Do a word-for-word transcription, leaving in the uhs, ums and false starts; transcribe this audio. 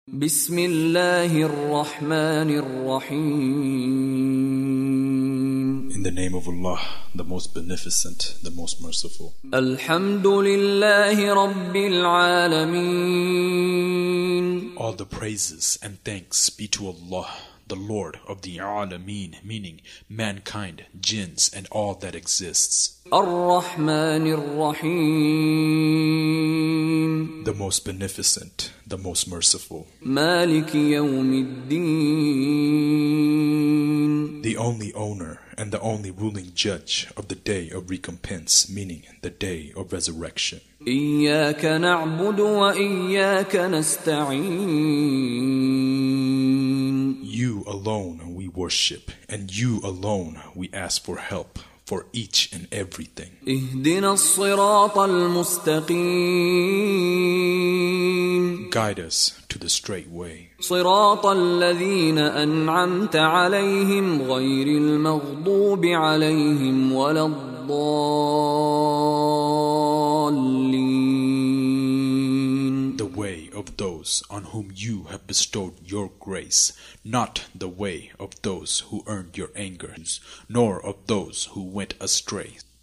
بسم الله الرحمن الرحيم. In the name of Allah, the most beneficent, the most merciful. الحمد لله رب العالمين. All the praises and thanks be to Allah, the Lord of the Alameen, meaning mankind, jinns, and all that exists. الرحمن الرحيم. The most beneficent, the most merciful. مالك يوم الدين. The only owner and the only ruling judge of the day of recompense, meaning the day of resurrection. إياك نعبد وإياك نستعين. You alone we worship, and you alone we ask for help for each and everything. اهدنا الصراط المستقيم. Guide us to the straight way. صراط الذين أنعمت عليهم غير المغضوب عليهم ولا الضالين. The way of those on whom you have bestowed your grace, not the way of those who earned your anger, nor of those who went astray.